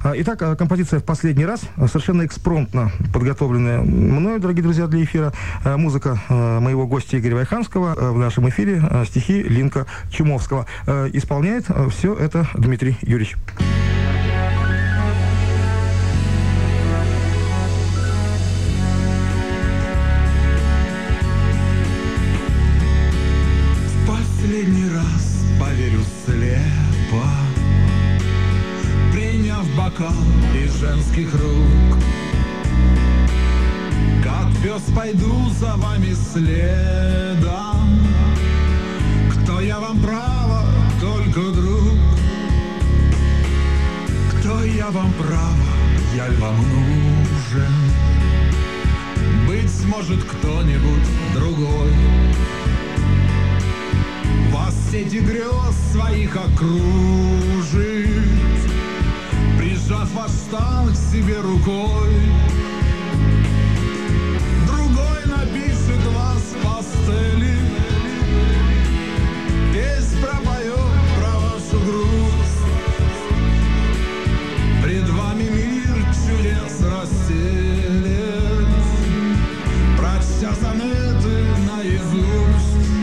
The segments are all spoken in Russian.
Итак, композиция «В последний раз», совершенно экспромтно подготовленная мною, дорогие друзья, для эфира. Музыка моего гостя Игоря Вайханского, в нашем эфире стихи Линка Чумовского. Исполняет все это Дмитрий Юрьевич. Последний раз поверю слепо, приняв бокал из женских рук. Как пес пойду за вами следом. Кто я вам, право, только друг? Кто я вам, право, я ль вам нужен? Быть может, кто-нибудь другой вас сети грез своих окружит, прижав ваш стан к себе рукой. Другой напишет вас в пастели, песнь пропоет про вашу грусть. Пред вами мир чудес расстелен, прочтя сонеты наизусть.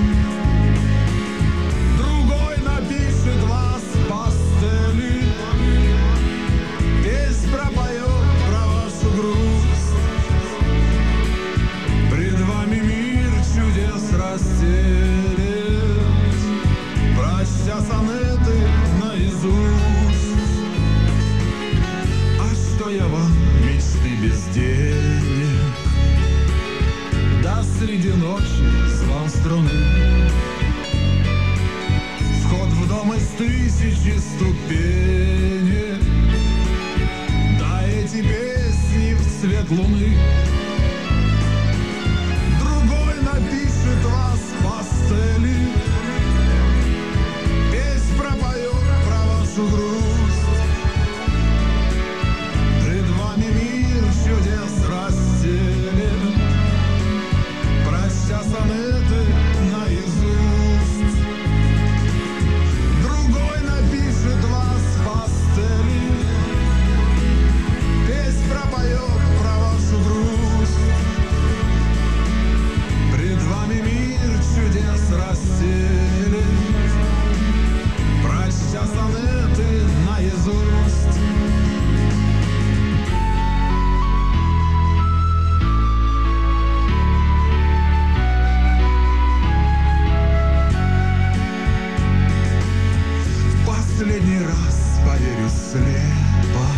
Среди ночи звон струны, вход в дом из 1000 ступенек. Да эти песни в цвет луны. Другой напишет вас в пастели, песнь пропоет про вашу грусть. Пред вами мир чудес расстелен, прочтя сонеты наизусть. Другой напишет вас в пастели, песнь пропоет про вашу грусть. Пред вами мир чудес расстелен, прочтя сонеты наизусть. Последний раз поверю слепо,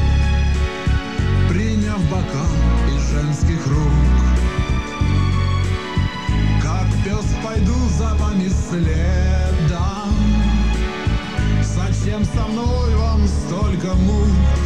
приняв бокал из женских рук. Как пес пойду за вами следом. Зачем со мной вам столько мук?